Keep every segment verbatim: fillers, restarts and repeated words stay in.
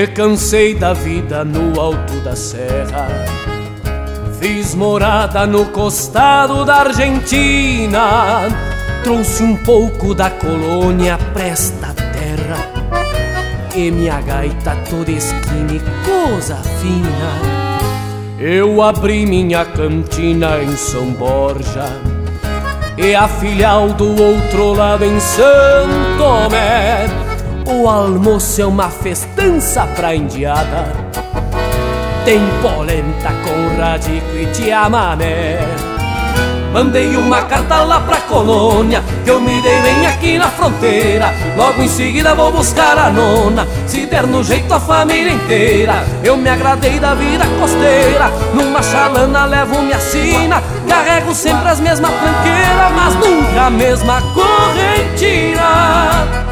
Me cansei da vida no alto da serra, fiz morada no costado da Argentina, trouxe um pouco da colônia pra esta terra, e minha gaita toda esquina e coisa fina. Eu abri minha cantina em São Borja e a filial do outro lado em Santo Tomé. O almoço é uma festança pra indiada, tem polenta com radico e tiamamé. Mandei uma carta lá pra colônia, que eu me dei bem aqui na fronteira. Logo em seguida vou buscar a nona, se der no jeito a família inteira. Eu me agradei da vida costeira, numa chalana levo minha sina. Carrego sempre as mesmas tranqueiras, mas nunca a mesma correntina.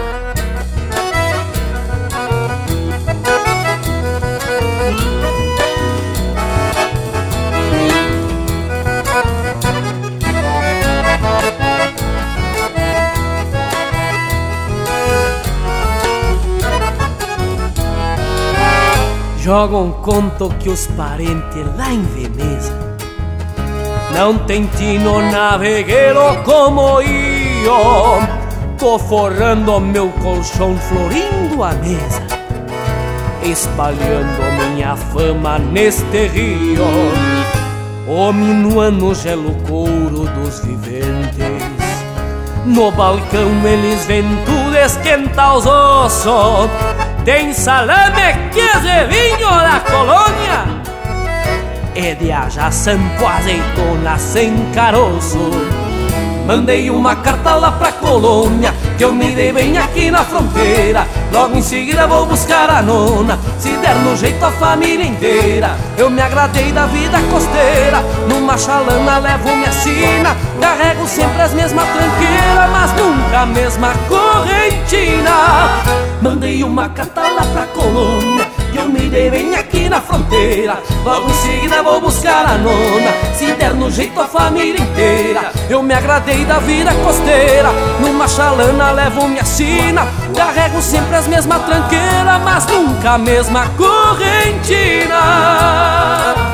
Joga um conto que os parentes lá em Veneza não tem tino navegueiro como eu. Tô forrando meu colchão, florindo a mesa, espalhando minha fama neste rio. O minuano gelo couro dos viventes, no balcão eles vêm tudo esquentar os ossos. Tem salame, queijo e vinho da colônia, e de ajaçan com azeitona sem caroço. Mandei uma carta lá pra colônia, que eu me dei bem aqui na fronteira. Logo em seguida vou buscar a nona, se der no jeito a família inteira. Eu me agradei da vida costeira, numa chalana levo minha sina. Carrego sempre as mesmas tranqueiras, mas nunca a mesma correntina. Mandei uma carta lá pra colônia, que eu me dei bem aqui na fronteira. Logo em seguida vou buscar a nona, se der no jeito a família inteira. Eu me agradei da vida costeira, numa chalana levo minha sina. Carrego sempre as mesmas tranqueiras, mas nunca a mesma correntina.